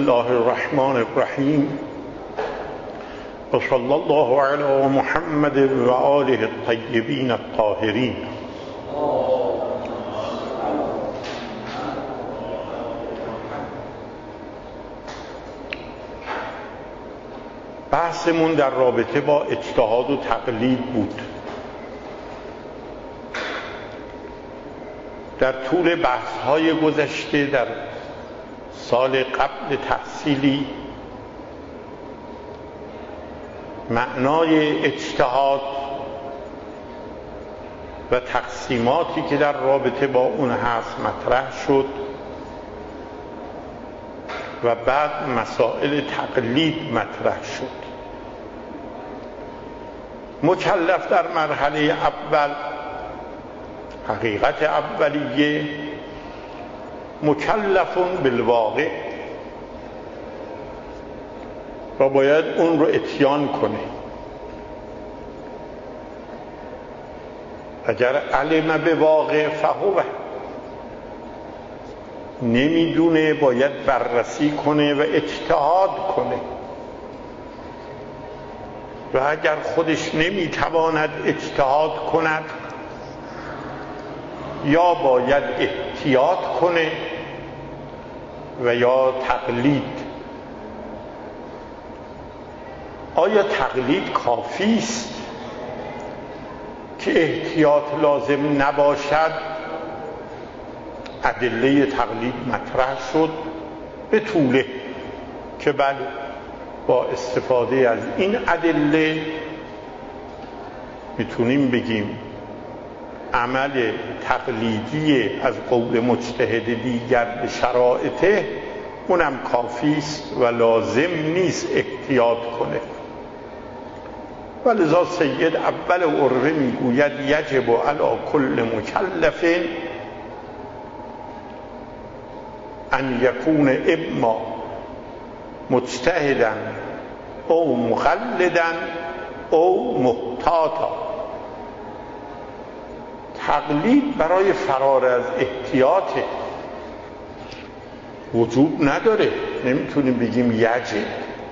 الله الرحمن الرحیم و صلی الله علی محمد و آله الطیبین الطاهرین. بحثمون در رابطه با اجتهاد و تقلید بود. در طول بحث‌های گذشته در سال قبل تحصیلی معنای اجتهاد و تقسیماتی که در رابطه با اون هست مطرح شد و بعد مسائل تقلید مطرح شد. مکلف در مرحله اول، حقیقت اولیه، مکلفون بالواقع و باید اون رو اتیان کنه. اگر علم به واقع فهو، نمیدونه باید بررسی کنه و اجتهاد کنه، و اگر خودش نمیتواند اجتهاد کند یا باید احتیاط کنه و یا تقلید. آیا تقلید کافی است که احتیاط لازم نباشد؟ ادله تقلید مطرح شد به طوله که بله، با استفاده از این ادله میتونیم بگیم عمل تقلیدی از قول مجتهد دیگر به شرایطه اونم کافی است و لازم نیست احتیاط کنه. ولذا سید اول عروه میگوید یجب علی کل مکلف ان یکون اما مجتهدا او مقلدا او محتاطا. تقلید برای فرار از احتیاطه، وجوب نداره. نمیتونیم بگیم یجب،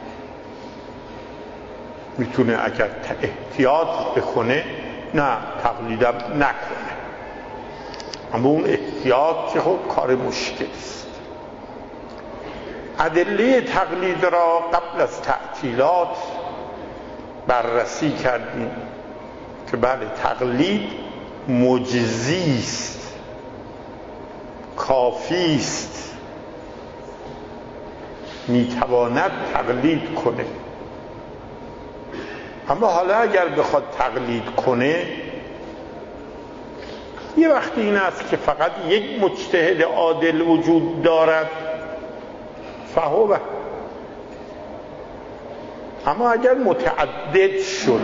میتونه اگر احتیاط بکنه نه تقلیدم نکنه، اما اون احتیاط که خب کار مشکل است. ادله تقلید را قبل از تعطیلات بررسی کردیم که بله، تقلید مجزی است، کافی است، میتواند تقلید کنه. اما حالا اگر بخواد تقلید کنه، یه وقتی این است که فقط یک مجتهد عادل وجود دارد فهو، اما اگر متعدد شد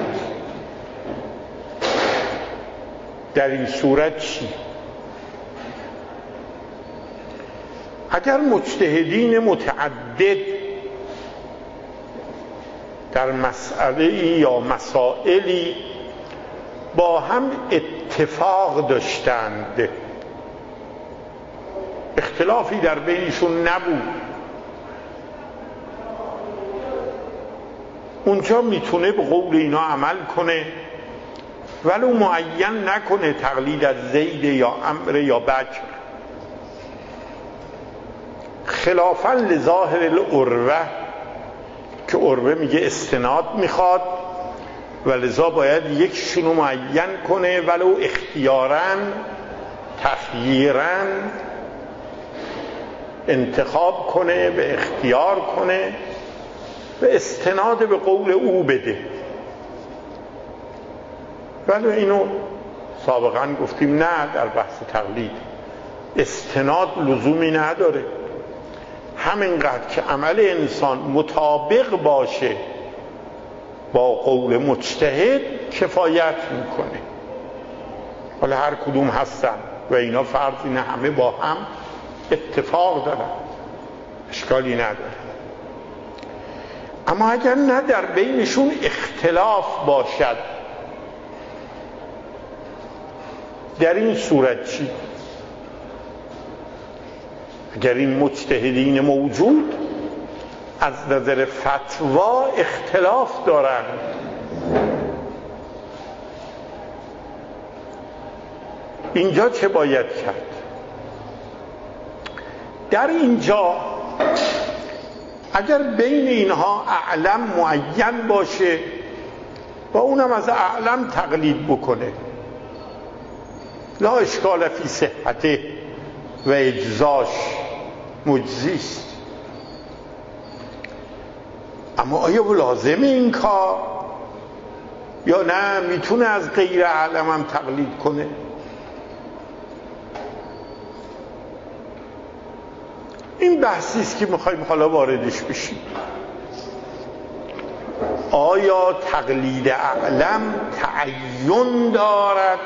در این صورت چی؟ اگر مجتهدین متعدد در مسئله یا مسائلی با هم اتفاق داشتند، اختلافی در بینشون نبود، اونجا میتونه به قول اینا عمل کنه ولو معین نکنه تقلید از زید یا عمرو یا بکر، خلافاً لظاهر العروه که عروه میگه استناد میخواد و لذا باید یکشونو معین کنه ولو اختیاراً، تخییراً انتخاب کنه، به اختیار کنه و استناد به قول او بده. ولی اینو سابقا گفتیم نه، در بحث تقلید استناد لزومی نداره، همینقدر که عمل انسان مطابق باشه با قول مجتهد کفایت میکنه. حالا هر کدوم هستن و اینا فرض اینه همه با هم اتفاق دارن، اشکالی نداره. اما اگر نه در بینشون اختلاف باشد، در این صورت چی؟ اگر این مجتهدین موجود از نظر فتوا اختلاف دارند. اینجا چه باید کرد؟ در اینجا اگر بین اینها اعلم معین باشه با اونم از اعلم تقلید بکنه، لا اشکال فی صحته و اجزاش مجزیست. اما آیا لازم این کار یا نه میتونه از غیر اعلم هم تقلید کنه؟ این بحثی است که میخوایم حالا واردش بشیم. آیا تقلید اعلم تعین دارد؟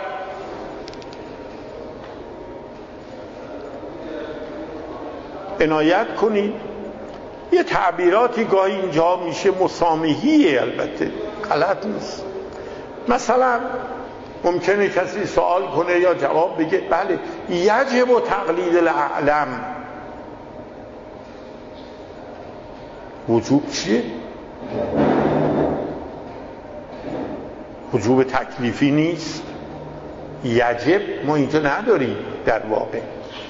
عنایت کنید یه تعبیراتی گاهی اینجا میشه مسامحیه، البته غلط نیست. مثلا ممکنه کسی سوال کنه یا جواب بگه بله یجب تقلید الاعلم. وجوب چیه؟ وجوب تکلیفی نیست. یجب ما اینجا نداریم در واقع،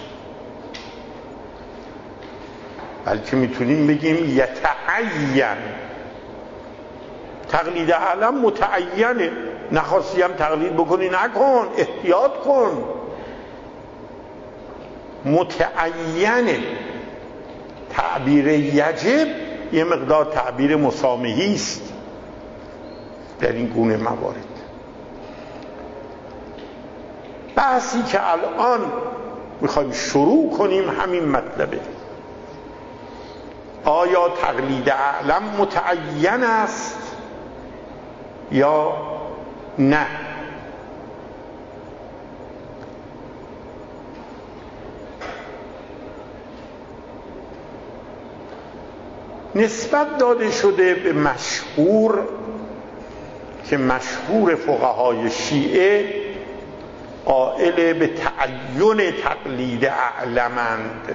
بلکه میتونیم بگیم یتعین. تقلید اعلم متعینه، نخواستی هم تقلید بکنی نکن، احتیاط کن. متعینه. تعبیر یجب یه مقدار تعبیر مسامحی است در این گونه موارد. بحثی که الان میخوایم شروع کنیم همین مطلبه. آیا تقلید اعلم متعین است یا نه؟ نسبت داده شده به مشهور که مشهور فقهای شیعه قائل به تعین تقلید اعلمند.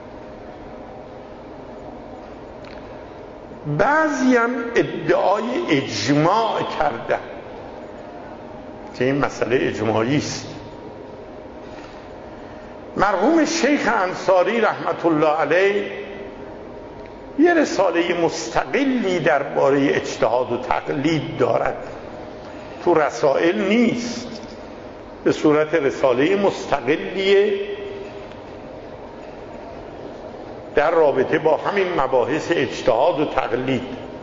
بعضی هم ادعای اجماع کردن که این مسئله اجماعی است. مرحوم شیخ انصاری رحمت الله علیه یه رساله مستقلی درباره اجتهاد و تقلید دارد، تو رسائل نیست، به صورت رساله مستقلیه در رابطه با همین مباحث اجتهاد و تقلید.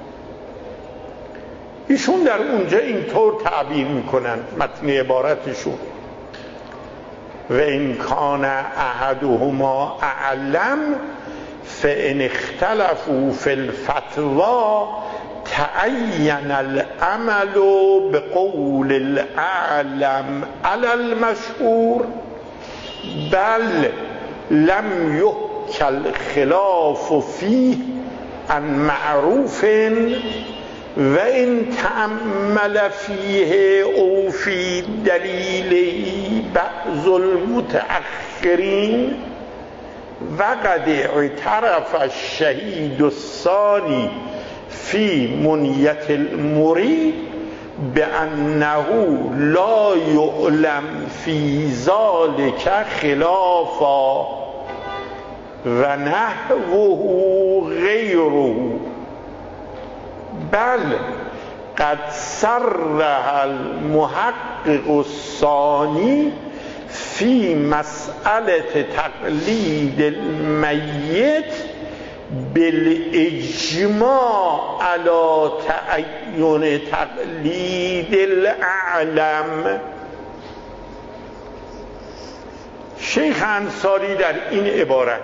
ایشون در اونجا اینطور تعبیر میکنن متن عبارتشون: و ان کان احدهما اعلم فان اختلفوا فی الفتوی تعین العمل بقول الاعلم علی المشهور بل لم یحکى الخلاف فیه عن معروف و ان تأمل فیه او فی دلیله بعض المتأخرین وقد اعترف الشهید الثانی فی منیت المرید بأنه لا یعلم فی ذلک خلافا و نحوه غیره بل قد صرح المحقق الثانی فی مسئله تقلید المیت بالاجماع علی تعین تقلید الاعلم. شیخ انصاری در این عبارت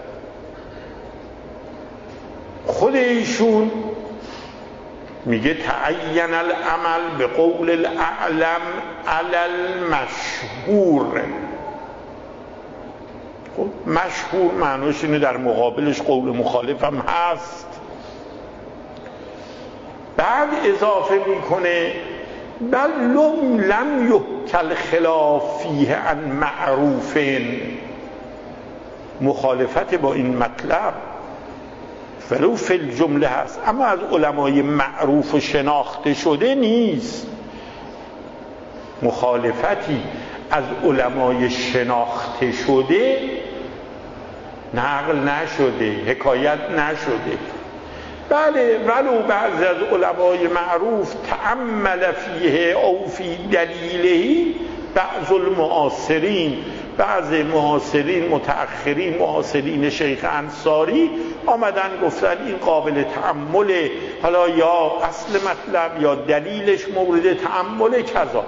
خود ایشون میگه تعین العمل به قول الاعلم علی المشهور. خب مشهور معنوش اینه در مقابلش قول مخالف هم هست. بعد اضافه میکنه بل لم یحکى الخلاف فیه عن معروف. مخالفت با این مطلب ولو فی الجمله هست، اما از علمای معروف و شناخته شده نیست. مخالفتی از علمای شناخته شده نقل نشده، حکایت نشده. بله، ولو بعضی از علمای معروف تأمل فیه او فی دلیله بعض المعاصرین، بعض معاصرین متأخرین معاصرین شیخ انصاری آمدن گفتن این قابل تأمله، حالا یا اصل مطلب یا دلیلش مورد تأمل کذا.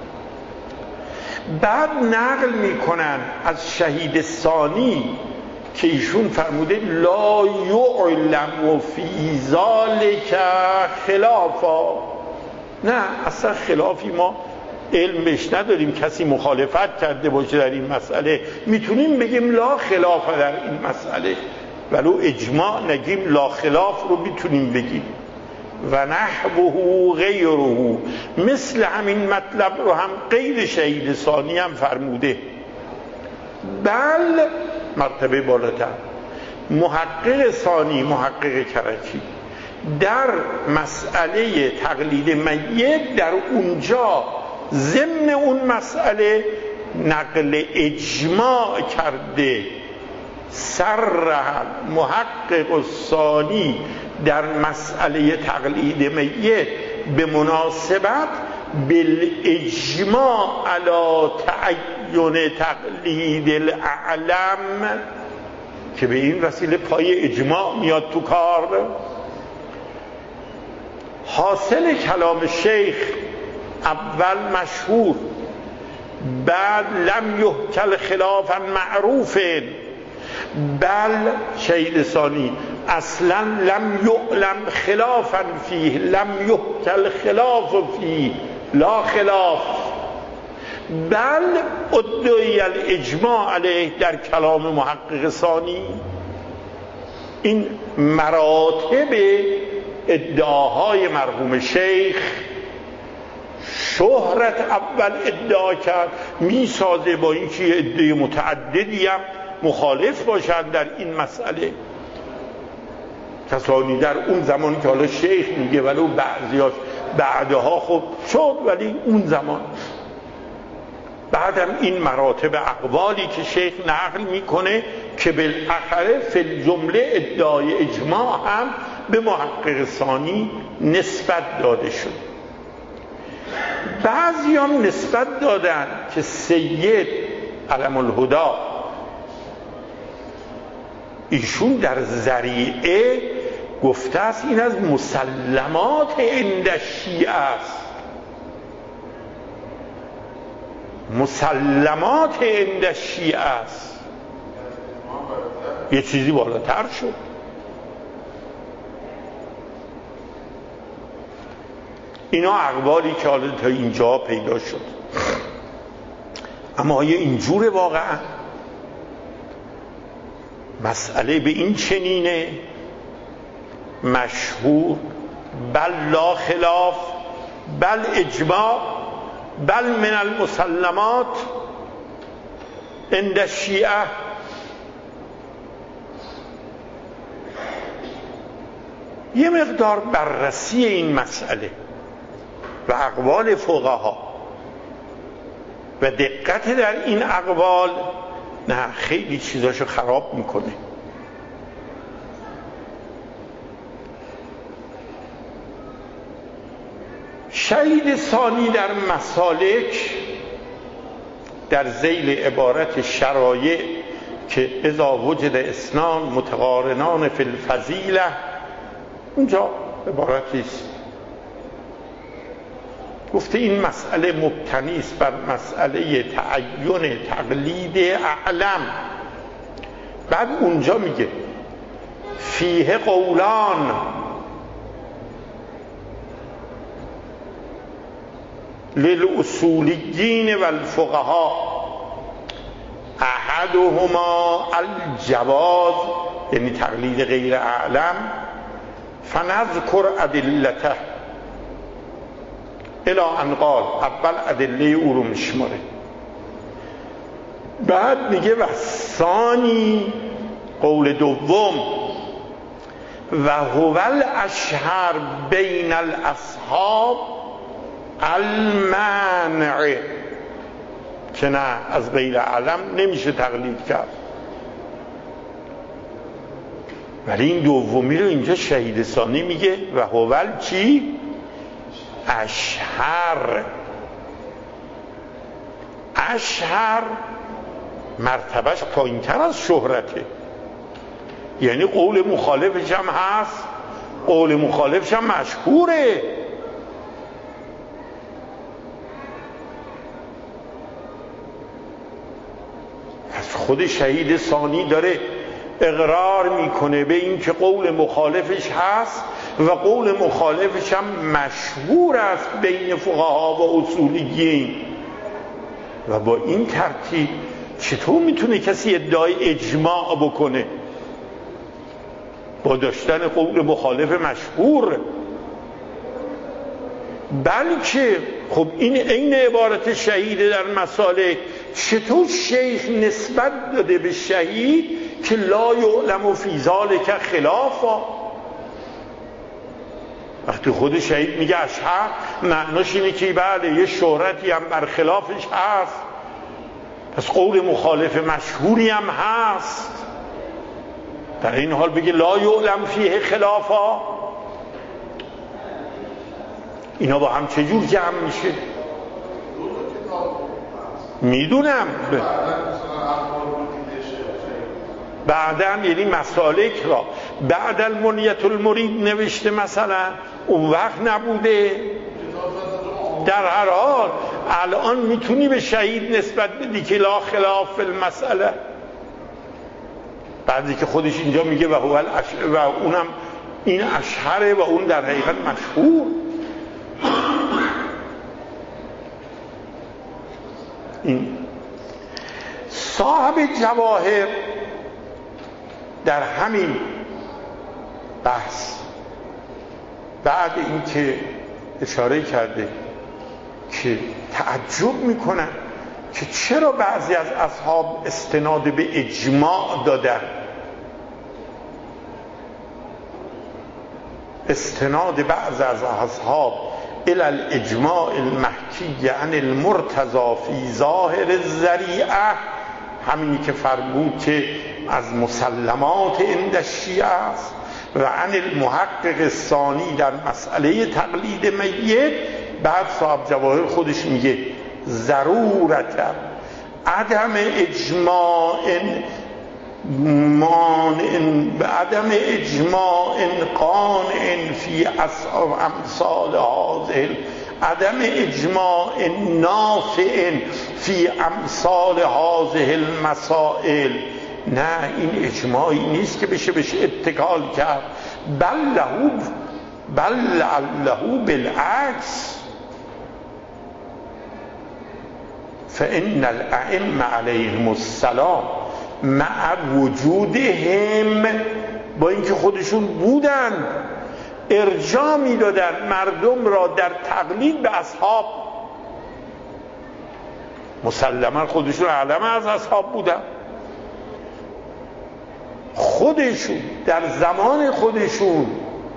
بعد نقل میکنن از شهید ثانی که ایشون فرموده لا یعلم فی ذلک خلافا، نه اصلا خلافی ما علمش نداریم، کسی مخالفت کرده باشه در این مسئله میتونیم بگیم لا خلاف در این مسئله، ولو اجماع نگیم لا خلاف رو میتونیم بگیم. و نحوه غیره، مثل همین مطلب رو هم غیر شهید ثانی هم فرموده. بل مرتبه بالاتر محقق ثانی، محقق کرجی، در مسئله تقلید میت در اونجا ضمن اون مسئله نقل اجماع کرده. صرح محقق ثانی در مسئله تقلید میت به مناسبت بالاجماع علی تعین تقلید الاعلم، که به این وسیله پای اجماع میاد تو کار. حاصل کلام شیخ اول مشهور، بعد لم یحکل خلافا معروف، بل شهید ثانی اصلا لم یعلم خلافا فیه، لم یحکل خلاف فیه، لا خلاف، بل ادعی الاجماع علیه در کلام محقق ثانی. این مراتب ادعاهای مرحوم شیخ شهرت اول ادعا کرد، میسازه با این که ادعای متعددی هم مخالف باشند در این مسئله. کسانی در اون زمان که حالا شیخ میگه ولو بعضیاش بعدها خب شد، ولی اون زمان. بعدم این مراتب اقوالی که شیخ نقل میکنه که بالاخره فی الجمله ادعای اجماع هم به محقق ثانی نسبت داده شد. بعضی هم نسبت دادن که سید علم الهدا ایشون در ذریعه گفته است این از مسلمات عند شیعه است، مسلمات عند شیعه است، یه چیزی بالاتر شد. اینا اقوالی که حالا تا اینجا پیدا شد. اما آیا اینجوره واقعا؟ مسئله به این چنینه مشهور، بل لا خلاف، بل اجماع، بل من المسلمات عند الشیعه. یه مقدار بررسی این مسئله و اقوال فقها و دقت در این اقوال نه خیلی چیزاشو خراب میکنه. شهید ثانی در مسالک در ذیل عبارت شرایع که اذا وجد اثنان متقارنان فی الفضیله، اونجا عبارتی است گفته این مسئله مبتنی است بر مسئله تعین تقلید اعلم. بعد اونجا میگه فیه قولان، للاصولیین والفقهاء احدهما الجواز، یعنی تقلید غیر اعلم، فنذکر ادلته الی ان قال، اول ادله او رو میشماره. بعد میگه و ثانی قول دوم و هو الاشهر بین الاصحاب المنع، که نه از غیر علم نمیشه تقلید کرد. ولی این دومی رو اینجا شهید ثانی میگه و هو چی؟ اشهر. اشهر مرتبهش پایین‌تر از شهرته، یعنی قول مخالفش هم هست، قول مخالفش هم مشهوره. از خود شهید ثانی داره اقرار میکنه به این که قول مخالفش هست و قول مخالفش هم مشهور است بین فقها و اصولیین. و با این ترتیب چطور میتونه کسی ادعای اجماع بکنه با داشتن قول مخالف مشهور؟ بلکه خب این عین عبارت شهید در مسالک. چطور شیخ نسبت داده به شهید که لا یعلم فی ذلک خلافا؟ وقتی خود شهید میگه اشهر، معناش اینه که بله یه شهرتی هم برخلافش هست، پس قول مخالف مشهوری هم هست. در این حال بگه لا یعلم فیه خلافا، اینا با هم چجور جمع میشه؟ میدونم بعدم یعنی مسالک را بعد المنیت المرید نوشته مثلا، اون وقت نبوده. در هر حال الان میتونی به شهید نسبت بدی که لا خلاف فی المسئله، بعدی که خودش اینجا میگه و اونم این اشهره و اون در حقیقت مشهور. این صاحب جواهر در همین بحث بعد اینکه اشاره کرده که تعجب میکنن که چرا بعضی از اصحاب استناد به اجماع دادن، استناد بعض از اصحاب الى الاجماع المحکی عن المرتضی فی ظاهر الذریعه، همینی که فرمود که از مسلمات عند الشیعه است، و عن المحقق الثانی در مسئله تقلید میت. بعد صاحب جواهر خودش میگه ضرورت عدم اجماع عدم اجماع قانع فی امثال هذه، عدم اجماع نافع فی امثال هذه المسائل. نه، این اجماعی نیست که بشه اتکال کرد، بل لعله بالعکس، فإن الأئمة علیهم السلام مع وجودهم، با اینکه خودشون بودن، ارجاع میدادن مردم را در تقلید به اصحاب. مسلما خودشون اعلم از اصحاب بودن، خودشون در زمان خودشون.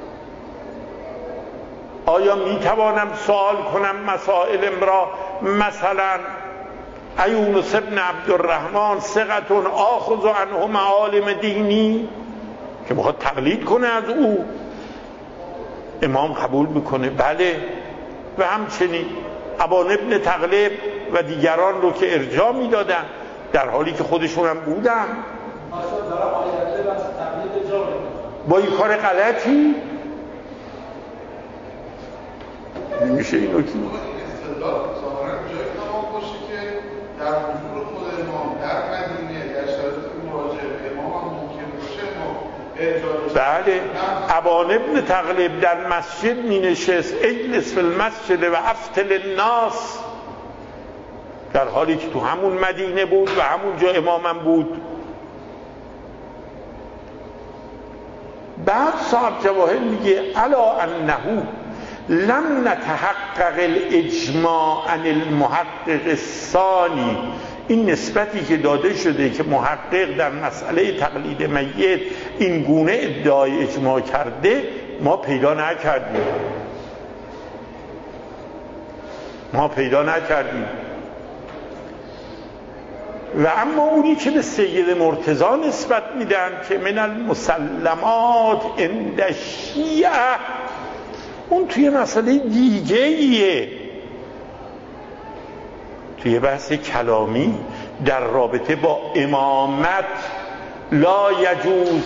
آیا میتوانم سوال کنم مسائل را؟ مثلا یونس ابن عبدالرحمن ثقة آخذ عنه معالم دینی، که میخواد تقلید کنه از او، امام قبول میکنه بله. و همچنین ابان ابن تغلب و دیگران رو که ارجاع میدادن در حالی که خودشون هم بودن. با این کار غلطی نمیشه اینو که در حضور خود امام در مدینه در شرایط مراجعه به امام هم ممکن باشه ما بله. ابان ابن تغلب در مسجد می نشست، اجلس فی المسجد و افتل الناس، در حالی که تو همون مدینه بود و همونجا امامم بود. بعد صاحب جواهر میگه الا انه لم نتحقق الاجماع عن المحقق الثانی این نسبتی که داده شده که محقق در مسئله تقلید میت این گونه ادعای اجماع کرده ما پیدا نکردیم. و اما اونی که به سید مرتضی نسبت میدن که من المسلمات عند الشیعه، اون توی مسئله دیگه ایه، توی بحث کلامی در رابطه با امامت لا یجوز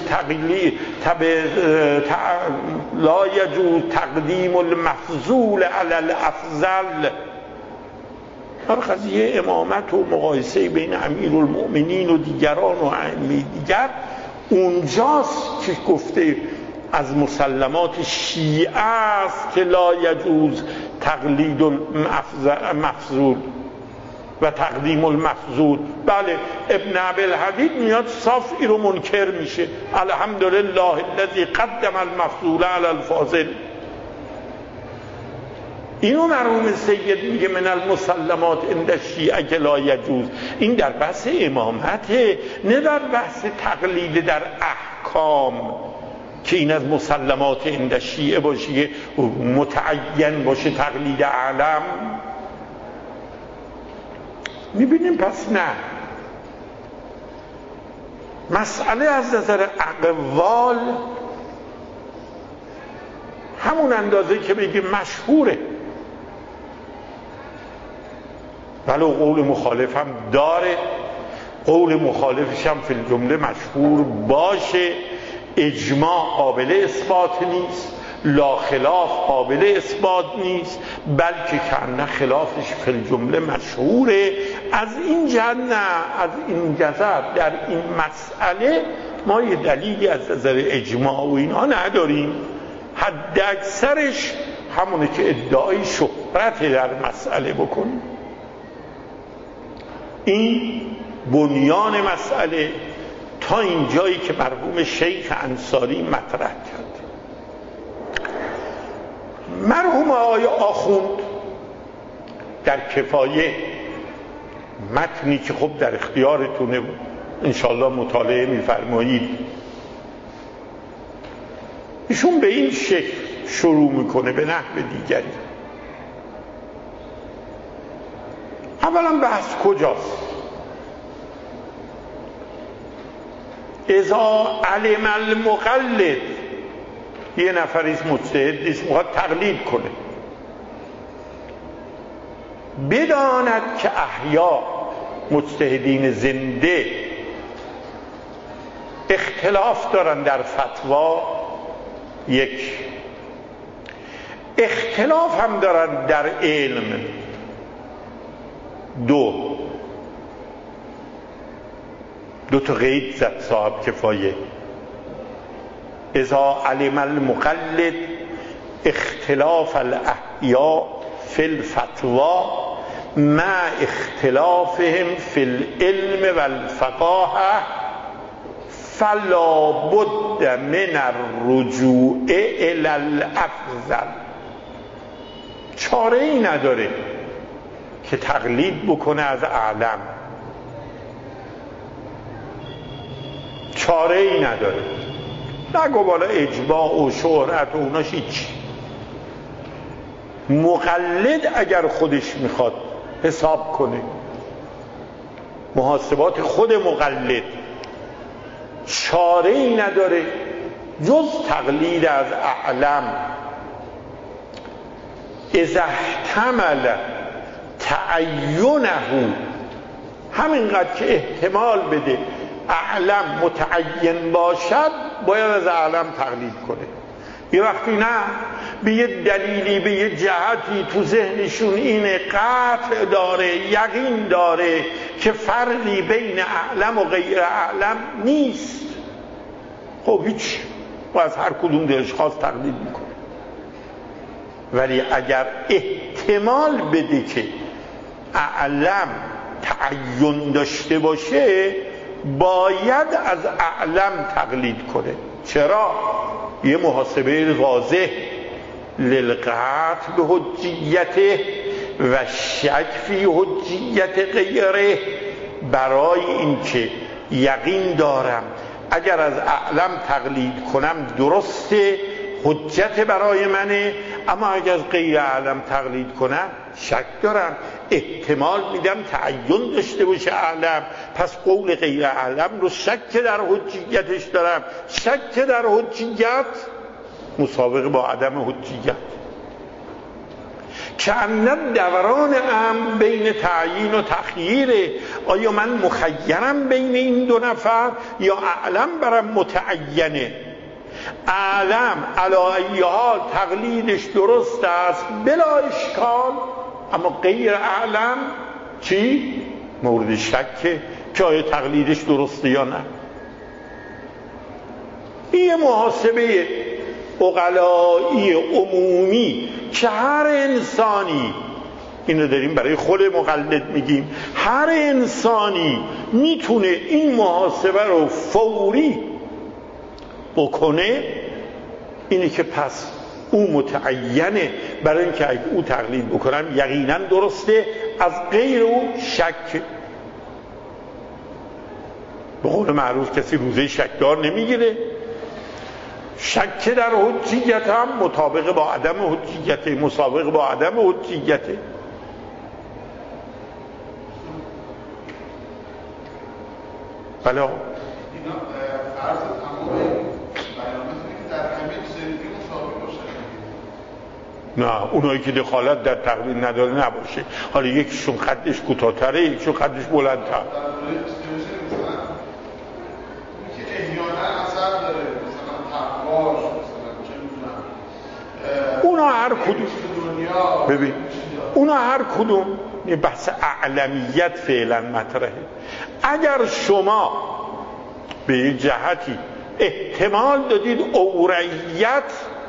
تقدیم المفضول علی الافضل. در قضیه امامت و مقایسه بین امیرالمؤمنین و دیگران و ائمه دیگر اونجاست که گفته از مسلمات شیعه است که لا یجوز تقلید المفضول و تقدیم المفضول. بله ابن عبدالحدید میاد صاف این رو منکر میشه، الحمدلله الذی قدم المفضول علی الفاضل. اینو مرحوم سید میگه من المسلمات عند الشیعه که لا یجوز. این در بحث امامته، نه در بحث تقلید در احکام که این از مسلمات عند الشیعه باشه، متعین باشه تقلید اعلم. میبینیم پس نه، مسئله از نظر اقوال همون اندازه که بگیم مشهوره، ولو قول مخالف هم داره، قول مخالفش هم فی الجمله مشهور باشه، اجماع قابل اثبات نیست، لا خلاف قابل اثبات نیست، بلکه کنه خلافش فی الجمله مشهوره. از این جهت نه، از این جهت در این مسئله ما یه دلیلی از نظر اجماع و اینا نداریم، حد اکثرش همونه که ادعای شهرت در مسئله بکنیم. این بنیان مسئله تا این جایی که مرحوم شیخ انصاری مطرح کرد. مرحوم آقای آخوند در کفایه، متنی که خب در اختیارتونه انشالله مطالعه میفرمایید، ایشون به این شکل شروع میکنه به نحو دیگری. اولا بحث کجاست؟ اذا علم المقلد، یه نفریست مجتهد نیست، میخواد تقلید کنه، بداند که احیا مجتهدین زنده اختلاف دارن در فتوا، یک اختلاف هم دارن در علم، دو تا قید زد صاحب کفایه. اذا علم المقلد اختلاف الاحیاء فی الفتوا مع اختلافهم فی العلم والفقاهه فلا بد من الرجوع الی الافضل. چاره ای نداره که تقلید بکنه از اعلم، چاره ای نداره، نگو بالا اجماع و شهرت و اوناش هیچ. مقلد اگر خودش میخواد حساب کنه، محاسبات خود مقلد، چاره ای نداره جز تقلید از اعلم. اذا احتمل تعینه، همینقدر که احتمال بده اعلم متعین باشد باید از اعلم تقلید کنه. یه وقتی نه، به یه دلیلی به یه جهتی تو ذهنشون اینه، قطع داره، یقین داره که فرقی بین اعلم و غیر اعلم نیست، خب هیچ، و از هر کدوم دلش خواست تقلید میکنه. ولی اگر احتمال بده که اعلم تعین داشته باشه باید از اعلم تقلید کنه. چرا؟ یه محاسبه واضح للقطع به حجیته و شک فی حجیت غیره برای اینکه یقین دارم اگر از اعلم تقلید کنم درسته، حجت برای منه، اما اگر از غیر اعلم تقلید کنم شک دارم، احتمال میدم تعین داشته باشه اعلم، پس قول غیر اعلم رو شک در حجیتش دارم. شک در حجیت مسابقه با عدم حجیت. کأن دوران امر بین تعیین و تخییره. آیا من مخیرم بین این دو نفر یا اعلم برم متعینه؟ اعلم علی ای حال تقلیدش درست است بلا اشکال، اما غیر اعلم چی؟ مورد شکه که آیا تقلیدش درسته یا نه. این محاسبه عقلایی عمومی که هر انسانی، اینو داریم برای خود مقلد میگیم، هر انسانی میتونه این محاسبه رو فوری بکنه، اینه که پس او متعینه، برای اینکه اگه او تقلید بکنم یقینا درسته، از غیر او شک. به قول معروف کسی روزه شکدار نمیگیره. شک در حجیت هم مطابق با عدم حجیت، مسابقه با عدم حجیت. بله اینا فرض تمام بیاناتی که در همه زندگی مسابقه باشه. نه، اونایی که دخالت در تقلید نداره نباشه. حالا یکیشون خطش کوتاه‌تره، یکیشون خطش بلندتر. اونا هر کدوم ببین، اونا هر کدوم یه بحث اعلمیت فعلا مطرحه. اگر شما به یک جهتی احتمال دادید اوریت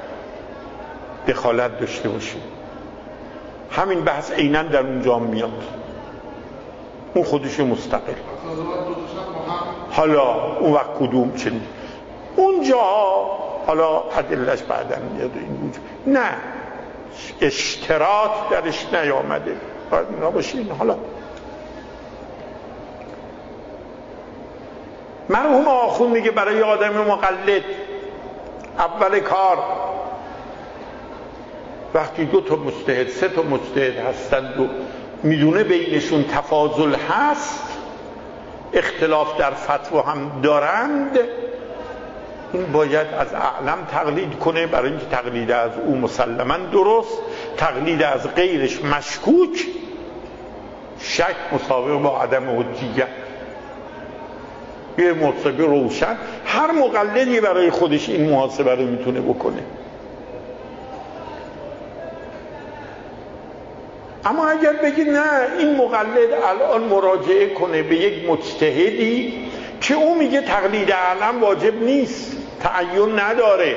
دخالت داشته باشید، همین بحث عیناً در اونجا میاد، اون خودش مستقل. حالا اون وقت کدوم چنین اونجا حالا ادله‌اش بعداً میاد این وجود، نه اشتراط درش نیامده، باید اینا باشین. حالا مرحوم آخوند میگه برای آدم مقلد اول کار وقتی 2 تا مجتهد 3 تا مجتهد هستند و میدونه بینشون تفاضل هست، اختلاف در فتوا هم دارند، این باید از اعلم تقلید کنه، برای اینکه تقلید از او مسلما درست، تقلید از غیرش مشکوک، شک مساوی با عدم حجیت. یه محاسبه روشن، هر مقلدی برای خودش این محاسبه رو میتونه بکنه. اما اگر بگید نه، این مقلد الان مراجعه کنه به یک مجتهدی که او میگه تقلید اعلم واجب نیست، تعین نداره.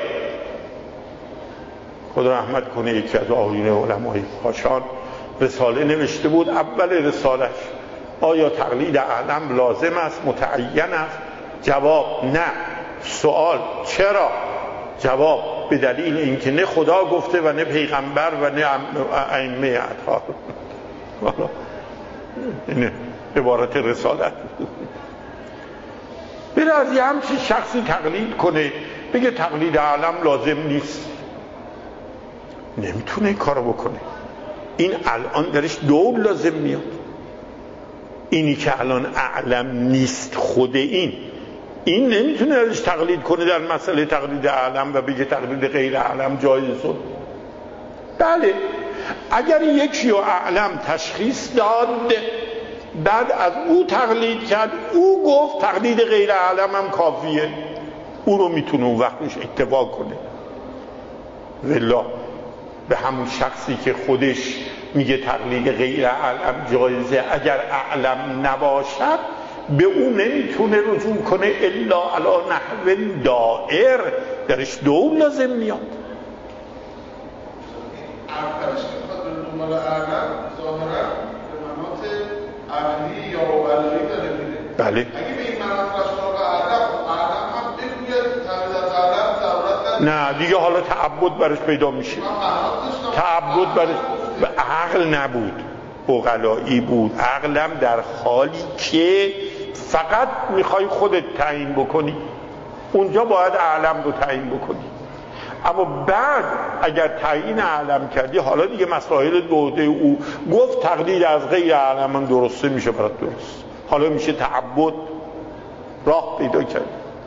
خدا رحمت کنه یکی از آیین علمای کاشان رساله نوشته بود، اول رسالش آیا تقلید اعلم لازم است، متعین است؟ جواب نه. سوال چرا؟ جواب به دلیل اینکه نه خدا گفته و نه پیغمبر و نه ائمه اطهار. این عبارت رسالت. بره از یه همچین شخصی تقلید کنه بگه تقلید اعلم لازم نیست، نمیتونه این کارو بکنه. این الان درش دور لازم میاد. اینی که الان اعلم نیست خود این نمیتونه ازش تقلید کنه در مسئله تقلید اعلم و بگه تقلید غیر اعلم جایزه. بله، اگر یکی رو اعلم تشخیص داد بعد از او تقلید کرد، او گفت تقلید غیر اعلم هم کافیه، او رو میتونه اون وقتش اتباع کنه. والله به همون شخصی که خودش میگه تقلید غیر اعلم جایزه، اگر اعلم نباشد به او نمیتونه رجوع کنه الا علی نحو دائر، درش دور لازم میاد. اولش که بخواد به دنبال اعلم ظاهرا به مناط عقلی یا باوری داره میره. بله. اگه به این مناط رسول اعلم هم بگوید تقلید از اعلم ضرورت نه دیگه، حالا تعبد برش پیدا میشه. تعبد برش عقل نبود، عقلایی بود، عقلم در حالی که فقط میخوای خودت تعیین بکنی، اونجا باید علم رو تعیین بکنی. اما بعد اگر تعیین علم کردی، حالا دیگه مسائل دوده او گفت تقلید از غیر علم هم درسته میشه برات درست، حالا میشه تعبد، راه پیدا کرد.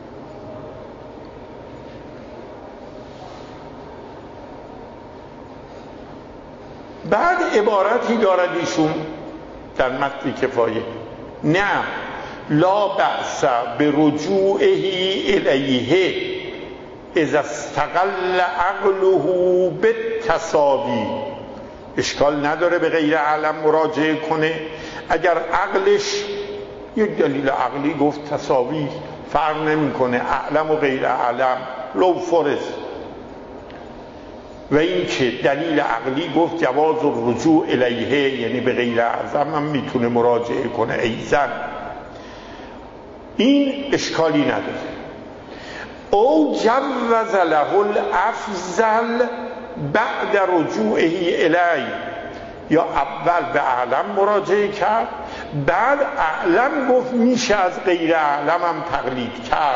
بعد عبارتی دارد ایشون در متن کفایه: نه لا بأس برجوعه الیه اذا استقل عقله بالتساوی. اشکال نداره به غیر علم مراجعه کنه اگر عقلش یک دلیل عقلی گفت تساوی، فرق نمیکنه علم و غیر علم لو فرض. و این که دلیل عقلی گفت جواز الرجوع الیه، یعنی به غیر اعظم هم میتونه مراجعه کنه ایزن، این اشکالی نداره. او جوز له الافضل بعد رجوعه الی، یا اول به اعلم مراجعه کرد، بعد اعلم گفت میشه از غیر اعلم هم تقلید کرد.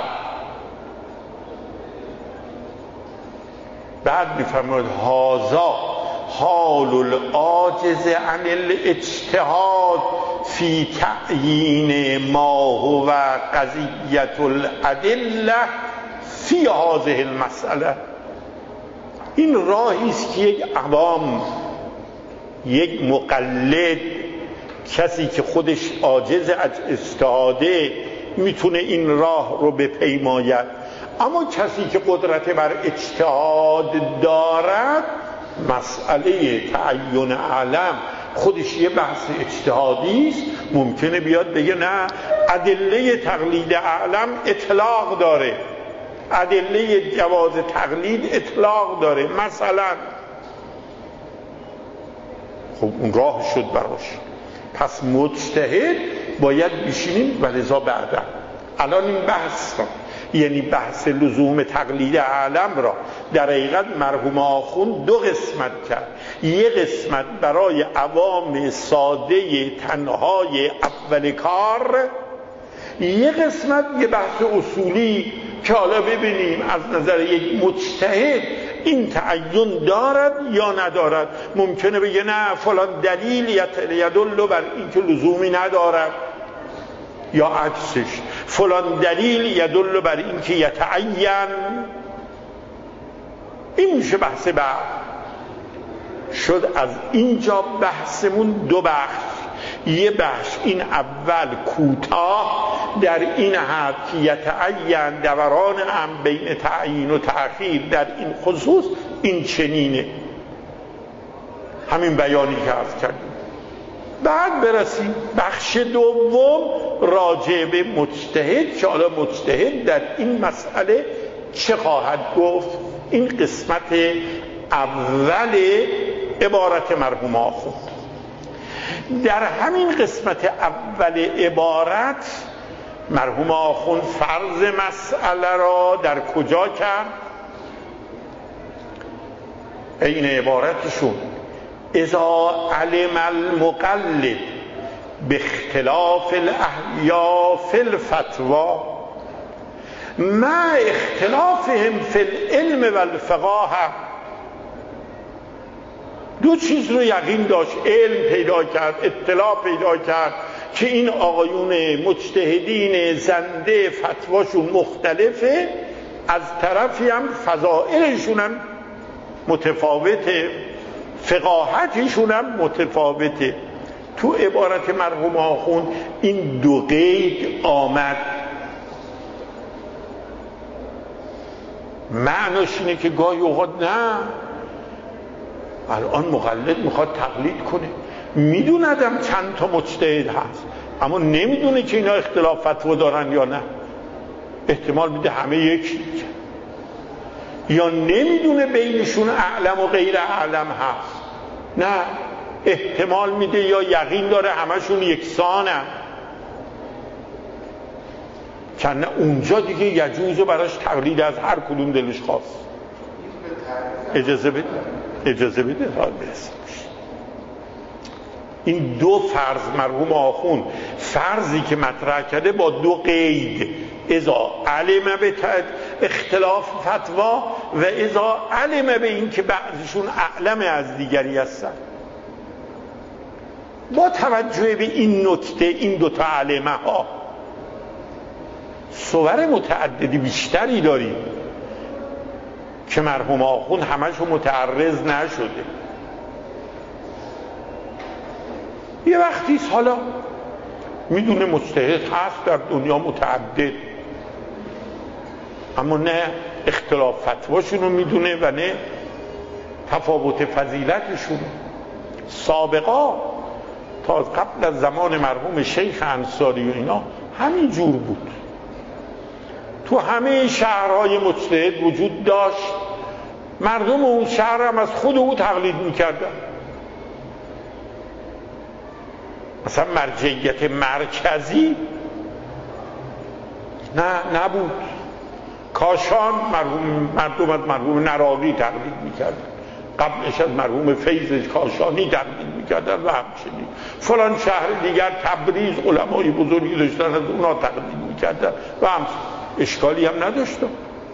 بعد میفرماید هذا حال العاجز عن الاجتهاد فی تعیین ما هو قضیة الادله فی هذه المسئله. این راهی است که یک عوام، یک مقلد، کسی که خودش عاجز از اجتهاده میتونه این راه رو بپیماید. اما کسی که قدرت بر اجتهاد دارد، مسئله تعین علم خودش یه بحث اجتهادی است، ممکنه بیاد بگه نه ادله تقلید علم اطلاق داره، ادله جواز تقلید اطلاق داره مثلا. خب اون راه شد براش. پس مجتهد باید بشینیم و لذا بعدا الان این بحث یعنی بحث لزوم تقلید علم را در حقیقت مرحوم آخوند دو قسمت کرد. یک قسمت برای عوام ساده تنهای اول کار، یک قسمت یه بحث اصولی که حالا ببینیم از نظر یک مجتهد این تعین دارد یا ندارد. ممکنه بگه نه فلان دلیل یدل بر این که لزومی ندارد، یا عکسش فلان دلیل یدل بر این که یتعین. این میشه بحث بعد. شد از اینجا بحثمون دو بخش. یه بخش این اول کوتاه در این حد که یتعین دوران هم بین تعیین و تأخیر در این خصوص این چنینه، همین بیانی که عرض کردیم. بعد برسیم بخش دوم راجع به مجتهد که حالا مجتهد در این مسئله چه خواهد گفت. این قسمت اول عبارت مرحوم آخوند. در همین قسمت اول عبارت مرحوم آخوند فرض مسئله را در کجا کرد؟ این عبارتشون اذا علم المقلد باختلاف الاحیا فی الفتوى مع اختلافهم فی العلم و الفقاهه. دو چیز رو یقین داشت، علم پیدا کرد، اطلاع پیدا کرد که این آقایون مجتهدین زنده فتواشون مختلفه، از طرفی هم فضائلشون هم متفاوته، فقاهتشون هم متفاوته. تو عبارت مرحوم آخوند این دو قید آمد. معناش اینه که گاهی اوقات نه، الان مقلد میخواد تقلید کنه، میدوندم چند تا مجتهد هست اما نمیدونه که اینا اختلاف فتوا دارن یا نه، احتمال میده همه یکی، یا نمیدونه بینشون اعلم و غیر اعلم هست، نه احتمال میده یا یقین داره همشون یکسانن، چند اونجا دیگه یجوزه براش تقلید از هر کدوم دلش خواست. اجازه بده حال برسیم. این دو فرض مرحوم آخوند فرضی که مطرح کرده با دو قید، اذا علم به اختلاف فتوا و اذا علم به این که بعضشون اعلم از دیگری هستن. با توجه به این نکته این دوتا علمه ها صور متعددی بیشتری داریم که مرحوم آخوند همشو متعرض نشده. یه وقتی حالا میدونه مجتهد هست در دنیا متعدد، اما نه اختلاف فتواشون رو میدونه و نه تفاوت فضیلتشون. سابقا تا قبل از زمان مرحوم شیخ انصاری و اینا همین جور بود. تو همه شهرهای مجتهد وجود داشت، مردم اون شهر هم از خود او تقلید میکردن. مثلا مرجعیت مرکزی نبود. کاشان مردم از مرحوم نراقی تقلید میکردن، قبلش از مرحوم فیض کاشانی تقلید میکردن و همچنین. فلان شهر دیگر تبریز علمای بزرگی داشتن از اونا تقلید میکردن و همچنین. اشکالی هم نداشتم.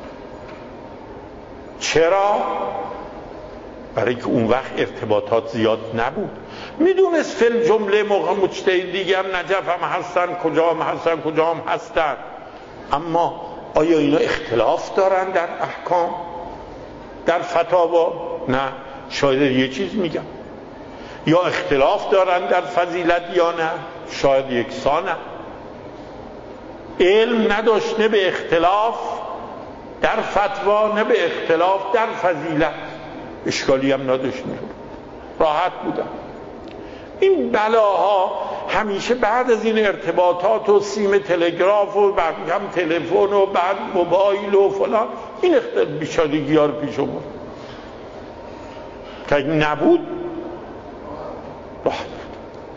چرا؟ برای که اون وقت ارتباطات زیاد نبود. میدونست فل جمله موقع مجتهد دیگه هم نجف هم هستن، کجا هم هستن، کجا هم هستن، اما آیا اینا اختلاف دارن در احکام، در فتاوا؟ نه. شاید یه چیز میگم. یا اختلاف دارن در فضیلت یا نه، شاید یکسانه. علم نداشت نه به اختلاف در فتوا نه به اختلاف در فضیلت. اشکالی هم نداشت، راحت بودن. این بلاها همیشه بعد از این ارتباطات و سیم تلگراف و بعد هم تلفن و بعد موبایل و فلان، این بیچارگی ها رو پیش آورد. که نبود راحت بود.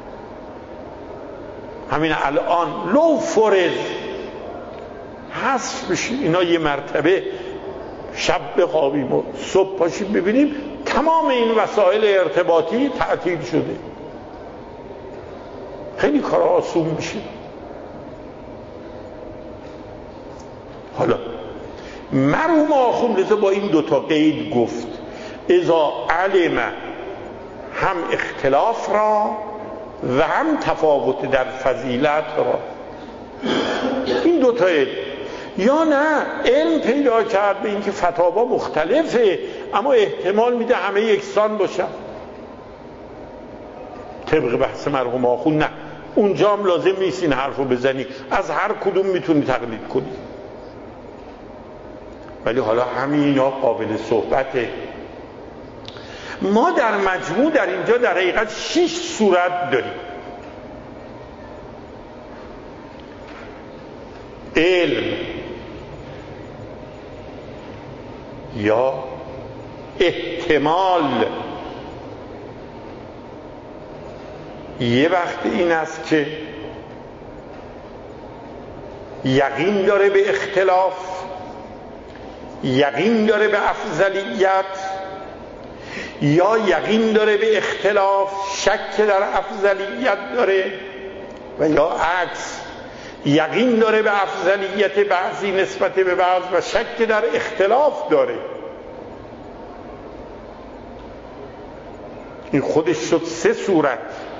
همین الان لو فرض حذف بشه اینا یه مرتبه، شب بخوابیم و صبح پاشیم ببینیم تمام این وسایل ارتباطی تعطیل شده. خیلی کار آسون میشه. حالا مرحوم آخوند با این دوتا قید گفت اذا علم هم اختلاف را و هم تفاوت در فضیلت را. این دوتا علم، یا نه علم پیدا کرد به اینکه فتاوا مختلفه اما احتمال میده همه یکسان باشن طبق بحث مرحوم آخوند. نه، اونجا هم لازم نیست این حرفو بزنی، از هر کدوم میتونی تقلید کنی. ولی حالا همینا قابل صحبته. ما در مجموع در اینجا در حقیقت 6 صورت داریم. علم یا احتمال. یه وقت این است که یقین داره به اختلاف، یقین داره به افضلیت، یا یقین داره به اختلاف شک در افضلیت داره، و یا عکس یقین داره به افضلیت بعضی نسبت به بعض و شک در اختلاف داره. این خودش شد 3 صورت.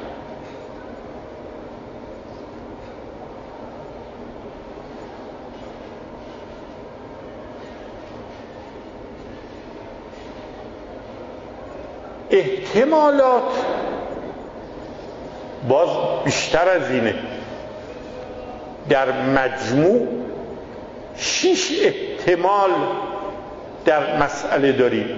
احتمالات باز بیشتر از اینه. در مجموع 6 احتمال در مسئله داریم.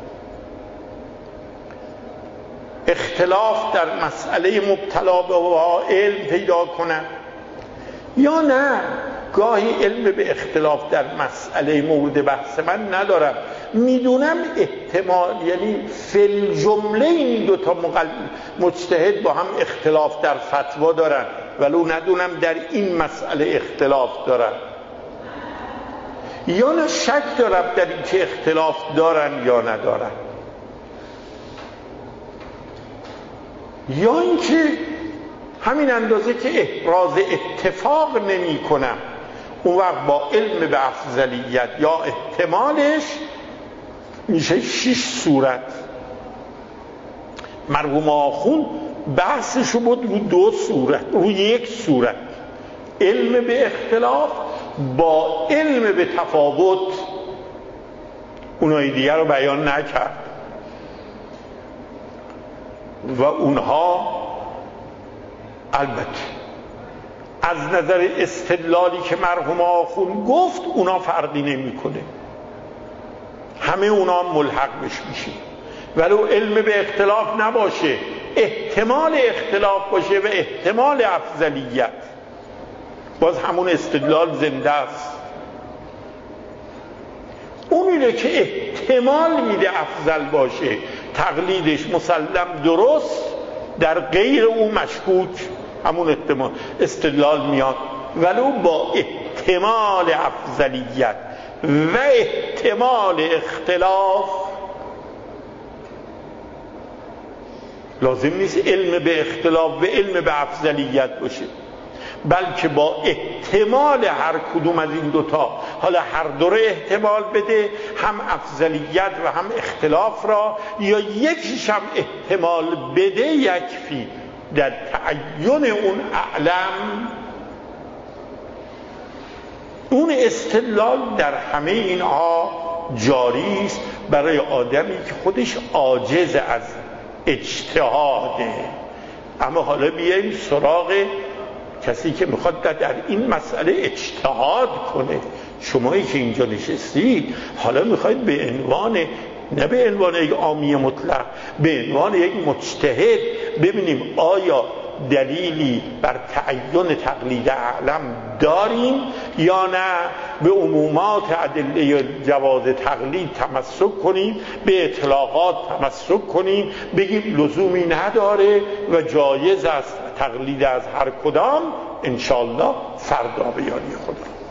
اختلاف در مسئله مبتلا به علم پیدا کنه، یا نه گاهی علم به اختلاف در مسئله مورد بحث من ندارم، میدونم احتمال، یعنی فی جمله این دوتا مجتهد با هم اختلاف در فتوا دارن ولو ندونم در این مسئله اختلاف دارن، یا نه شک دارم در این که اختلاف دارن یا ندارن. یا اینکه همین اندازه که احراز اتفاق نمی کنم، اون وقت با علم به افضلیت یا احتمالش میشه 6 صورت. مرحوم آخوند بحثشو بود رو 2 صورت، رو 1 صورت، علم به اختلاف با علم به تفاوت. اونهای دیگر رو بیان نکرد و اونها البته از نظر استدلالی که مرحوم آخوند گفت اونا فرقی نمی کنه، همه اونا ملحق میشه، ولو علم به اختلاف نباشه، احتمال اختلاف باشه و احتمال افضلیت، باز همون استدلال زنده است. اونیه که احتمال میده افضل باشه تقلیدش مسلم درست، در غیر اون مشکوک، همون احتمال استدلال میاد، ولو با احتمال افضلیت و احتمال اختلاف. لازم نیست علم به اختلاف و علم به افضلیت باشه، بلکه با احتمال هر کدوم از این دوتا، حالا هر دو رو احتمال بده، هم افضلیت و هم اختلاف را، یا یکیش هم احتمال بده، یکفی در تعین اون اعلم. اون استدلال در همه اینها جاری است برای آدمی که خودش عاجز از اجتهاده. اما حالا بیاییم سراغ کسی که میخواد در این مسئله اجتهاد کنه. شمایی که اینجا نشستید حالا میخواید به عنوان، نه به عنوان یک عامی مطلق، به عنوان یک مجتهد ببینیم آیا دلیلی بر تعین تقلید اعلم داریم یا نه، به عمومات ادله جواز تقلید تمسک کنیم، به اطلاقات تمسک کنیم، بگیم لزومی نداره و جایز است تقلید از هر کدام. انشاءالله فردا به یاری خدا.